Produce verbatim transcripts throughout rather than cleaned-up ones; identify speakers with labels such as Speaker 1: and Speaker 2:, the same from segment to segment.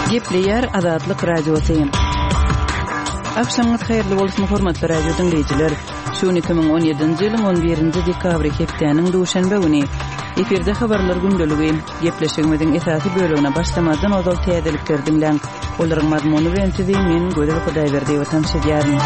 Speaker 1: Gepleyer Azadlyk Radiosu. Akşamınız hayırlı bolsun hormatly radio dinleyijiler. Şu iki bin on ýedinji ýylyň on birinji dekabry hepdeniň duşanba güni efirde habarlar gündöligi gepleşigimiziň esasy bölümine başlamadan ozal täzelikler dinleň. Olaryň mazmuny bilen sizi men Gödel Hudaýberdi we tanşydýaryn.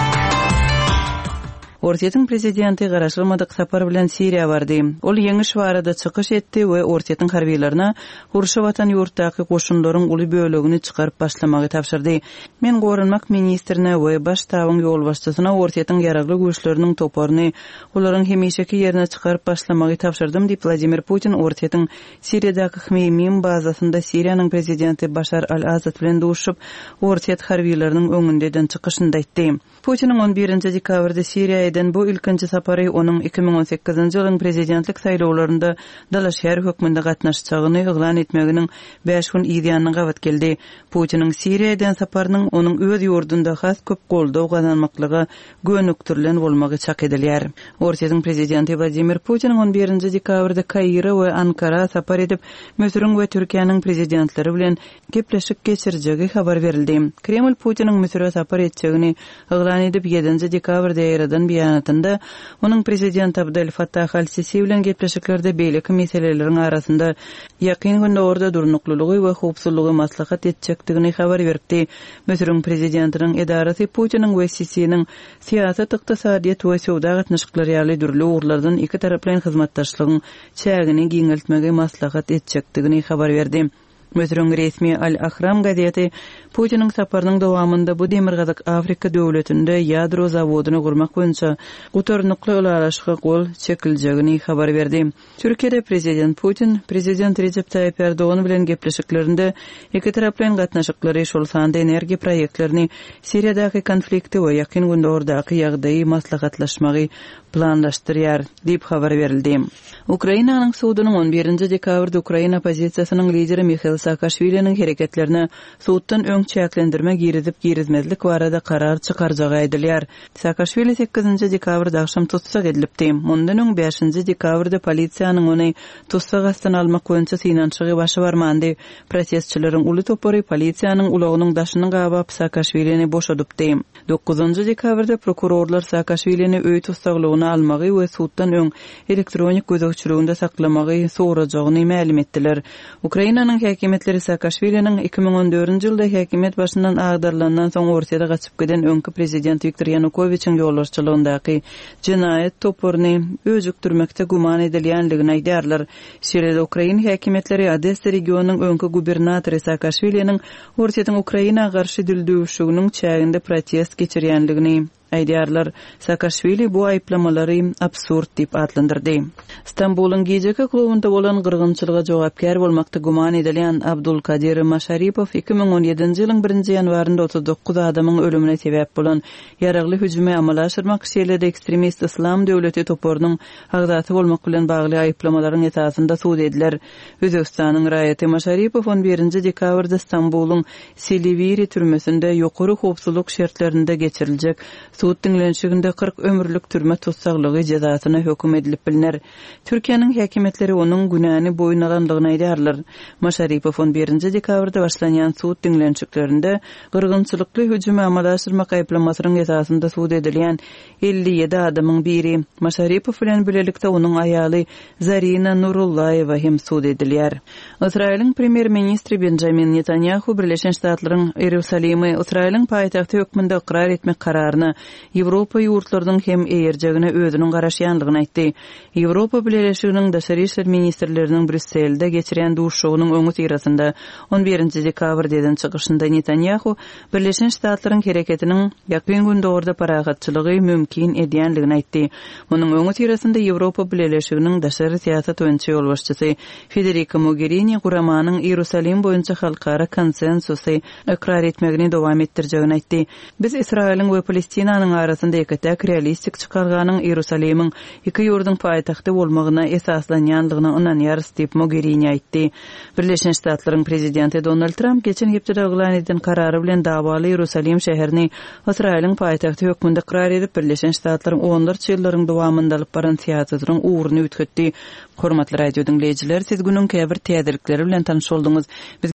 Speaker 1: Ortiýetiň prezidenti garaşylmadyk sapar bilen Siriýa bardy. Ol ýeňi şwarada çykyş etdi we ortiýetiň harbiýlaryna gurşy watan ýurtdaky goşunlaryň uly bölegini çykaryp başlamagy tapşyrdy. Men Gorunmak ministrine we baş tabyň ýol başçysyna ortiýetiň ýaragly güýçleriniň toparyny olaryň hemişeki ýerine çykaryp başlamagy tapşyrdym diýip Vladimir Putin ortiýetiň Siriýadaky Hmeymim bazasynda Siriýanyň prezidenti Başar al-Asad bilen duşup ortiýet harbiýlarynyň öňünden çykyşynda aýtdy. Putiniň on birinji dekabrda Siriýa bu ilkinci sapary onuň iki bin on sekizinji ýylyň prezidentlik saýlawlarynda dalaşýar hökmünde gatnaşacagyny eglan etmeginiň beş gün ýygyanyny gabat geldi. Putiniň Siriýadan saparynyň onuň öz ýurdunda has köp goldaw gazanmaklygy gönükdirilen bolmagy çak edilýär. Ortiýetiň prezidenti Vladimir Putiniň on birinji dekabrda Kaira we Ankara sapar edip Mösürüň we Türkiýanyň prezidentleri bilen gepleşik geçirjegi habar berildi. Kreml Putiniň Mösürä sapar etjegini eglan edip ýedinji dekabrda ýaradan beýanatynda onuň prezident Abdel Fattah al-Sisi bilen gepleşiklerde beýleki meseleleriň arasynda ýakyn günde orada durnuklulygy we howpsuzlygy maslahat etjekdigini habar berdi. Mösürüň prezidentiniň edarasy Putiniň we Sisiň siýasat, ykdysadyýat we sowda gatnaşyklary ýaly dürli urlardan iki tarap bilen hyzmatdaşlygyň çägini giňeltmege maslahat etjekdigini habar berdi. Mösürüň resmi Al-Ahram gazeti Putiniň saparynyň dowamında bu demirgazyk Afrika döwletinde ýadro zawodyny gurmak boýunça gutarnykly ulaşyga gol çekiljegini habar berdi. Türkiýede prezident Putin, prezident Recep Tayyip Erdoğan bilen gepleşiklerinde iki tarap bilen gatnaşyklary şol sanda energiýa proýektlerini Siriýadaky konflikti we ýakyn günde ordaky ýagdaýy maslahatlaşmagy planlaşdyrýar diýip habar berildi. Ukrainanyň suwdynyň on birinji dekabrda Ukraina pozisiýasynyň lideri Mikhail Saakashviliň hereketlerine suwddan öň çäklendirme girizip girizmezlik barada karar çykarjagy aýdylýar. Saakashvili sekizinji dekabrda akşam tutsak edilipdi. Mundan öň beşinji dekabrda polisiýanyň ony tutsak astan almak boýunça synançygy başy barmandy. Protestçilerin uly topary polisiýanyň ulagynyň daşyny gabap Saakashvilini boşadypdy. dokuzunji dekabrda prokurorlar Saakashvilini öý tutsaklygyny almagy we suwddan öň elektronik gözegçiliginde saklamagy sorajagyny ma'lum etdiler. Ukrainanyň häkimetleri Saakashviliniň iki bin on dördünji ýylda häkimet başyndan agdarlandan soň ortaýa gaçyp giden öňkü prezident Viktor Yanukowiçiň ýollaşçylygyndaky jinaýat toparyny özüktürmekde guman edilýänligini aýdýarlar. Siriýada Ukraina häkimetleri Odessa regionunyň öňkü gubernatory Saakashviliniň ortaýatyň Ukraina garşy dildöwüşiginiň çäginde protest geçirýänligini aýdýarlar. Saakashvili bu aýplamalary absurd diýip adlandyrdy. Stambulyň Gejeki klubunda bolan gyrgynçylyga jogapkär bolmakda guman edilýän Abdulkadir Masharipov iki bin on ýedinji ýylyň birinji ýanwarynda otuz dokuz adamyň ölümine sebäp bolan ýaragly hüjüme amal aşyrmak şeýlede ekstremist islam döwleti toparynyň agdaty bolmak bilen bagly aýplamalaryň esasynda suwd ediler. Özbekistanyň raýaty Masharipov on birinji dekabrda Stambulyň Silivri türmesinde ýokary howpsuzlyk şertlerinde geçiriljek suwd dinlenşiginde kırk ömürlük türme tutsaklygy jazasyna hökm edilip biliner. Türkiýanyň häkimetleri onuň günäni boýun alandygyny aýdýarlar. Masharipov on birinji dekabrda başlanýan suwd dinlenşiklerinde gyrgynçylykly hüjüme amal aşyrmak aýplamasynyň esasynda suwd edilýän elli ýedi adamyň biri. Masharipov bilen bilelikde onuň aýaly Zarina Nurullaýewa hem suwd edilýär. Israýlyň premier ministri Benjamin Netanyahu Birleşen Ştatlaryň Ýerusalimy Israýlyň paýtagty hökmünde ikrar etmek kararyny Ýewropa ýurtlarynyň hem eýerjegine özüniň garaşýanlygyny aýtdy. Ýewropa Birleşiginiň daşary işler ministrleriniň Brüsselde geçiren duşugynyň öňü tirasynda on birinji dekabrda eden çykyşynda Netanyahu Birleşen Ştatlaryň hereketiniň ýakyn günde orada paragatçylygy mümkin edýänligini aýtdy. Munyň öňü tirasynda Ýewropa Birleşiginiň daşary siýasat öňçi ýol başçysy Federica Mogherini Guramanyň Ýerusalim boýunça halkara konsensusy ikrar etmegini dowam etdirjegini aýtdy. Biz Israýlyň we Palestinanyň arasynda eketek realistik çykarganyň Ýerusalimiň iki ýurduň paýtagty bolmagyna esaslanýanlygyna inanýarys diýip Mogherini aýtdy. Birleşen Ştatlaryň prezidenti Donald Trump geçen hepde eglan edilen karary bilen dawaly Ýerusalim şäherini Israýlyň paýtagty hökmünde ikrar edip Birleşen Ştatlaryň onlarca ýyllaryň dowamında alyp baran siýasatynyň uğruny ütgetdi. Hormatly radio dinleyijiler, siz günüň käbir täzelikleri bilen tanyş boldunuz.